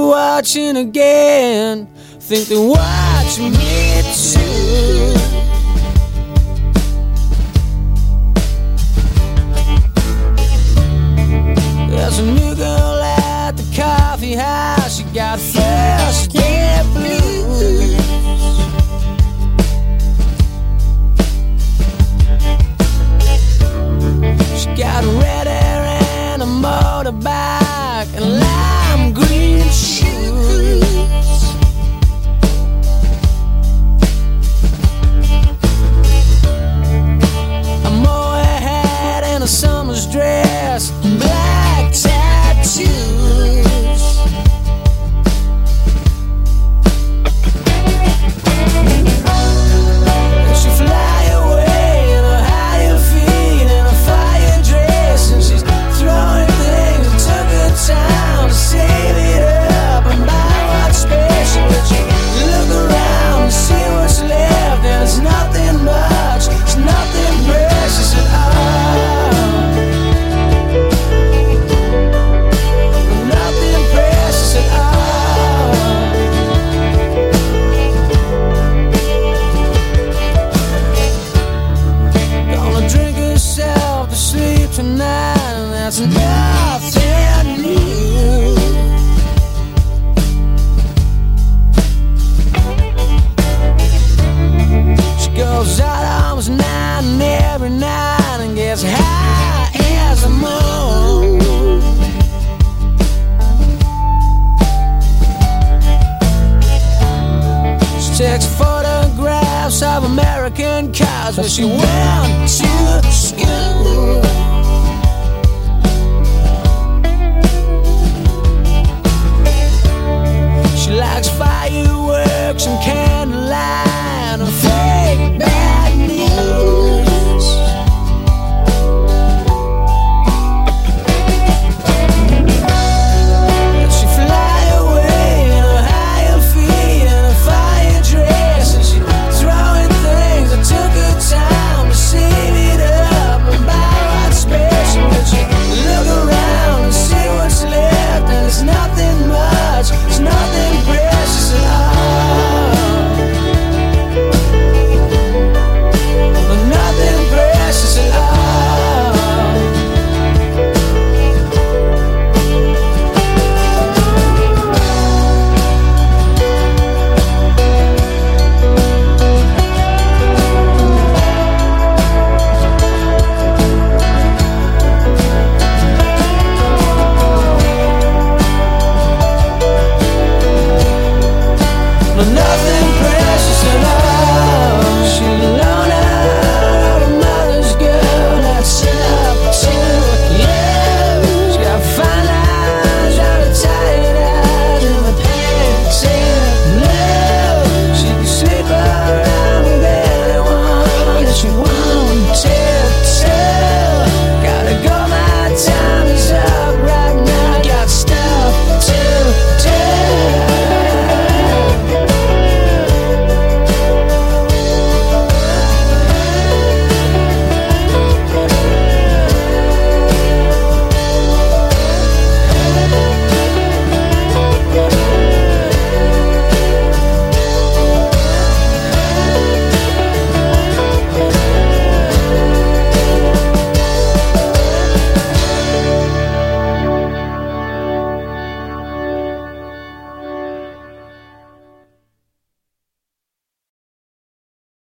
they're watching again, think they're watching me too. There's a new girl at the coffee house. She got first day blues. She got red hair and a motorbike and lime green shoes. A mohair hat and a summer's dress, black tattoos. And she fly away in her higher feet and a fire dress, and she's throwing things that took her time to save it up and buy what's special. But you look around and see what's left, and it's nothing much, it's nothing precious at all. Nothing precious at all. Gonna drink herself to sleep tonight, and that's nothing new. She goes out almost 9 every night and gets high as a moon. She takes photographs of American cars where she went to school. She likes fireworks and candlelight and fake bad news. And she fly away in her higher feet and a fire dress, and she throwing things that took her time to save it up and buy what's special. But you look around and see what's left, and it's nothing much, it's nothing precious at all. Nothing precious at all. Nothing